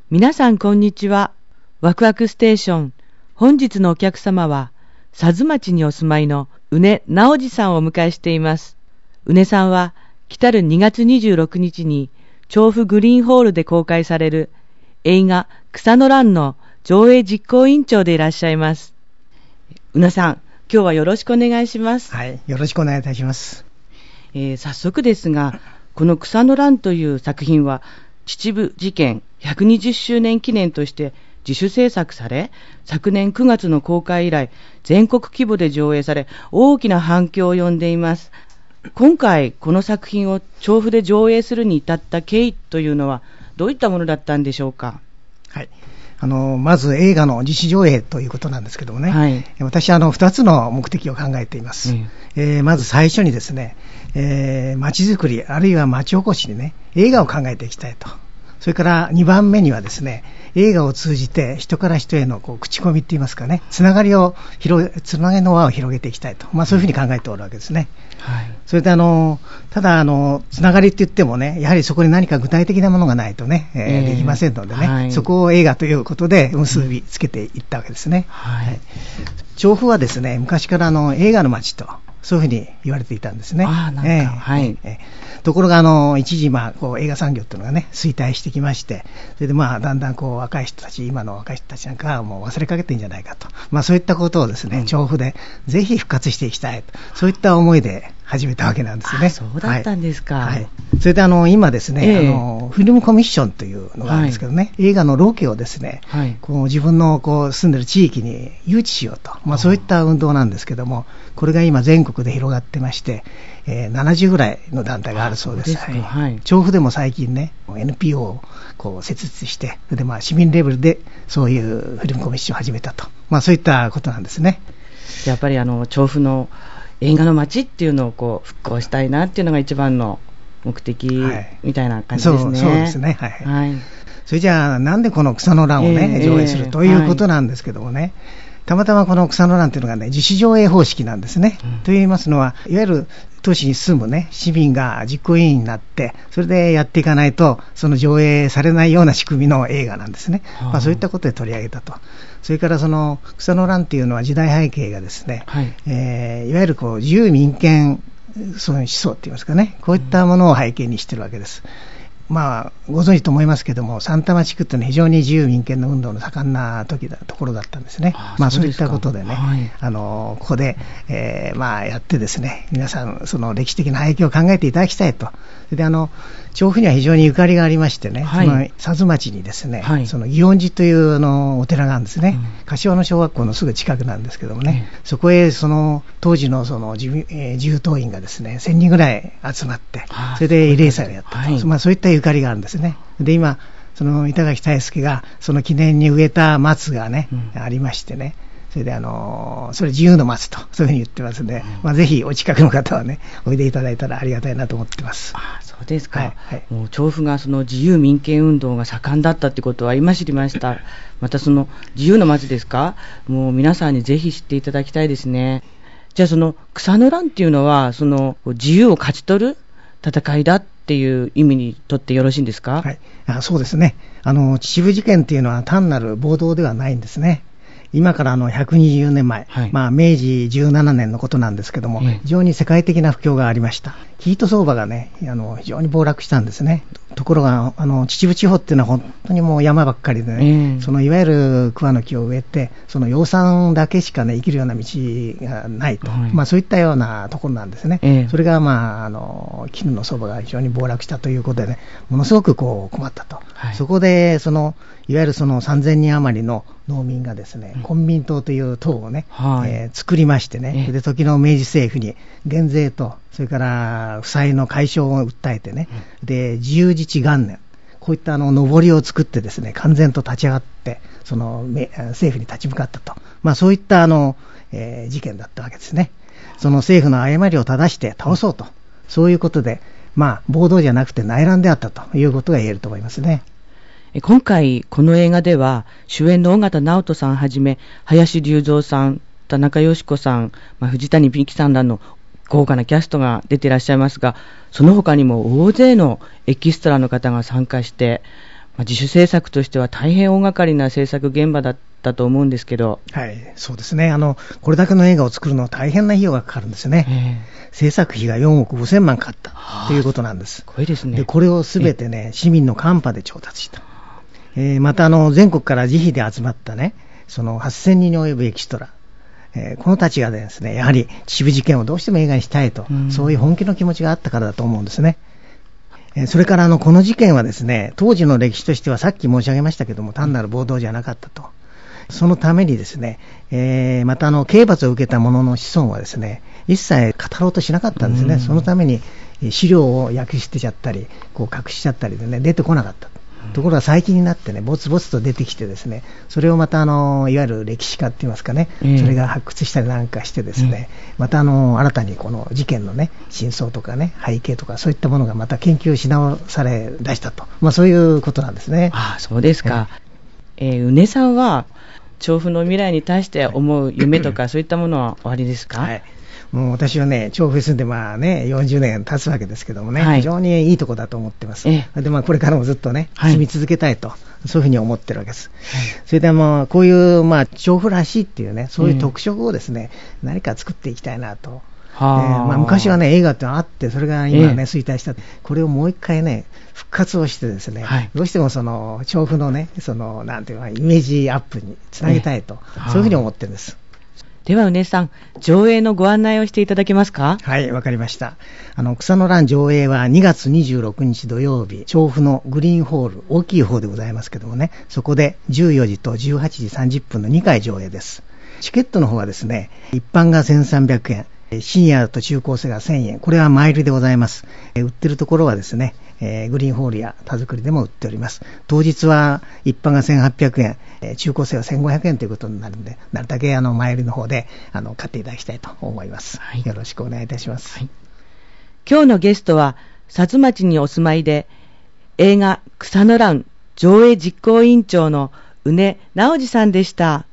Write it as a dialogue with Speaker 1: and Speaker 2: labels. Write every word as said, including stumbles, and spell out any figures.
Speaker 1: 皆さんこんにちは。ワクワクステーション。本日のお客様は、佐津町にお住まいの宇根直次さんをお迎えしています。宇根さんは、来たるにがつにじゅうろくにちに、調布グリーンホールで公開される映画草の蘭の上映実行委員長でいらっしゃいます。宇根さん、今日はよろしくお願いします。
Speaker 2: はい、よろしくお願いいたします。
Speaker 1: えー、早速ですが、この草の蘭という作品は、秩父事件ひゃくにじゅっしゅうねん記念として自主制作され、昨年くがつの公開以来、全国規模で上映され、大きな反響を呼んでいます。今回、この作品を調布で上映するに至った経緯というのは、どういったものだったんでしょうか。
Speaker 2: はい。あの、まず映画の自主上映ということなんですけどもね、
Speaker 1: はい、
Speaker 2: 私はあのふたつの目的を考えています。うん、えー、まず最初にですね、えー、街づくり、あるいは街おこしにね、映画を考えていきたいと。それからにばんめにはですね、映画を通じて人から人へのこう口コミって言いますかね、つながりを広げ、つながりの輪を広げていきたいと、まあ、そういうふうに考えておるわけですね。はい、それであの、ただあの、つながりって言ってもね、やはりそこに何か具体的なものがないとね、えーえー、できませんのでね、はい、そこを映画ということで結びつけていったわけですね。はいはい、調布はですね、昔からあの映画の街と、そういうふうに言われていたんですね。
Speaker 1: あ、なんか、えーはい
Speaker 2: えー、ところがあの一時、まあ、こう映画産業というのがね衰退してきまして、それでまあだんだんこう若い人たち、今の若い人たちなんかはもう忘れかけてるんじゃないかと、まあ、そういったことをですね、うん、調布でぜひ復活していきたいと、そういった思いで始めたわけなんですね。
Speaker 1: あ、そうだったんですか。はいはい、
Speaker 2: それであの今ですね、えー、あのフィルムコミッションというのがあるんですけどね、はい、映画のロケをですね、はい、こう自分のこう住んでる地域に誘致しようと、まあ、そういった運動なんですけども、これが今全国で広がってまして、えー、ななじゅうぐらいの団体があるそうです。はいはい、調布でも最近ね エヌピーオー をこう設立して、それでまあ市民レベルでそういうフィルムコミッションを始めたと、まあ、そういったことなんですね。
Speaker 1: やっぱりあの調布の映画の街っていうのをこう復興したいなっていうのが一番の目的みたいな感じですね。はい、そう、そうですね。はい。はい、
Speaker 2: それじゃあなんでこの草の蘭をね、えー、上映するということなんですけどもね。はい、たまたまこの草の蘭というのがね、自主上映方式なんですね。うん、と言いますのは、いわゆる都市に住むね、市民が実行委員になって、それでやっていかないと、その上映されないような仕組みの映画なんですね。まあ、そういったことで取り上げたと。それからその草の蘭というのは時代背景がですね、はい、えー、いわゆるこう自由民権、その思想って言いますかね、こういったものを背景にしているわけです。まあ、ご存知と思いますけども、三多摩地区というのは非常に自由民権の運動の盛んな時だところだったんですね。ああ、まあ、そういったことでね、はい、あのここで、えーまあ、やってですね、皆さんその歴史的な背景を考えていただきたいと。それであの調布には非常にゆかりがありましてね、はい、その佐津町にですね、はい、その祇園寺というあのお寺があるんですね、うん、柏の小学校のすぐ近くなんですけどもね、うん、そこへその当時のその自、えー、自由党員がですねせんにんぐらい集まって、それで慰霊祭をやったと、はい、まあ、そういったゆかりがあるんですね。で今その板垣大輔がその記念に植えた松がね、うん、ありましてね、それであのそれ自由の松とそういうふうに言ってますので、うん、まあ、ぜひお近くの方はねおいでいただいたらありがたいなと思ってます。
Speaker 1: あ、そうですか。はいはい、もう調布がその自由民権運動が盛んだったってことは今知りました。またその自由の松ですか、もう皆さんにぜひ知っていただきたいですね。じゃあその草の蘭っていうのはその自由を勝ち取る戦いだっていう意味にとってよろしいんですか。
Speaker 2: はい、あ、そうですね。あの秩父事件っていうのは単なる暴動ではないんですね。今からあのひゃくにじゅうねんまえ、はい、まあ、めいじじゅうななねんのことなんですけども、うん、非常に世界的な不況がありました。生糸相場がね、あの非常に暴落したんですね。ところがあの秩父地方っていうのは本当にもう山ばっかりでね、うん、そのいわゆる桑の木を植えて、その養蚕だけしかね生きるような道がないと、はい、まあ、そういったようなところなんですね。うん、それがまああの絹の相場が非常に暴落したということでね、ものすごくこう困ったと。はい、そこでそのいわゆるそのさんぜんにん余りの農民がですね、うん、民党という党をね、はい、えー、作りましてね、で時の明治政府に減税とそれから負債の解消を訴えてね、うん、で自由自治元年、こういったあの上りを作ってですね、完全と立ち上がってその政府に立ち向かったと、まあ、そういったあの、えー、事件だったわけですね。その政府の誤りを正して倒そうと、うん、そういうことで、まあ、暴動じゃなくて内乱であったということが言えると思いますね。
Speaker 1: 今回この映画では主演の緒方直人さんはじめ林隆三さん、田中佳子さん、まあ、藤谷美紀さんらの豪華なキャストが出ていらっしゃいますが、その他にも大勢のエキストラの方が参加して、 自主制作としては大変大掛かりな制作現場だったと思うんですけど。
Speaker 2: はい、そうですね。あの、これだけの映画を作るのは大変な費用がかかるんですね。制作費がよんおくごせんまんかかったということなんです。
Speaker 1: すごいですね。
Speaker 2: で、これをすべてね、市民のカンパで調達した。えー、また、あの、全国から自費で集まったね、そのはっせんにんに及ぶエキストラ。えー、このたちがですね、やはり秩父事件をどうしても映画にしたいと、うん、そういう本気の気持ちがあったからだと思うんですね。えー、それからあのこの事件はですね、当時の歴史としてはさっき申し上げましたけども、単なる暴動じゃなかったと。そのためにですね、えー、またあの刑罰を受けた者の子孫はですね、一切語ろうとしなかったんですね。うん、そのために資料を焼き捨てちゃったり、こう隠しちゃったりでね、出てこなかった。ところが最近になってね、ぼつぼつと出てきてですね、それをまたあのいわゆる歴史家って言いますかね、えー、それが発掘したりなんかしてですね、うん、またあの新たにこの事件のね、真相とかね、背景とかそういったものがまた研究し直され出したと、まあそういうことなんですね。
Speaker 1: ああ、そうですか。えー、宇根さんは調布の未来に対して思う夢とかそういったものはおありですか？
Speaker 2: はい、もう私はね、調布に住んでまあね、よんじゅうねん経つわけですけどもね、はい、非常にいいとこだと思ってます。で、まあこれからもずっとね、住み続けたいと、はい、そういうふうに思ってるわけです。はい、それでまあこういうまあ調布らしいっていうね、そういう特色をですね、うん、何か作っていきたいなと。えーまあ、昔はね、映画ってあって、それが今ね、衰退した。これをもう一回ね、復活をしてですね、はい、どうしてもその調布のね、そのなんていうかイメージアップにつなげたいと、そういうふうに思ってるんです。
Speaker 1: では、宇根さん、上映のご案内をしていただけますか？
Speaker 2: はい、わかりました。あの、草の欄上映はにがつにじゅうろくにち土曜日、調布のグリーンホール、大きい方でございますけどもね、そこでじゅうよじとじゅうはちじさんじゅっぷんのにかい上映です。チケットの方はですね、一般がせんさんびゃくえん、深夜と中高生がせんえん、これは前売りでございます。売ってるところはですね、えー、グリーンホールや田作りでも売っております。当日は一般がせんはっぴゃくえん、えー、中高生はせんごひゃくえんということになるので、なるだけあの前売りの方であの買っていただきたいと思います。はい、よろしくお願いいたします。はい、
Speaker 1: 今日のゲストは薩津町にお住まいで映画草の欄上映実行委員長の宇根直司さんでした。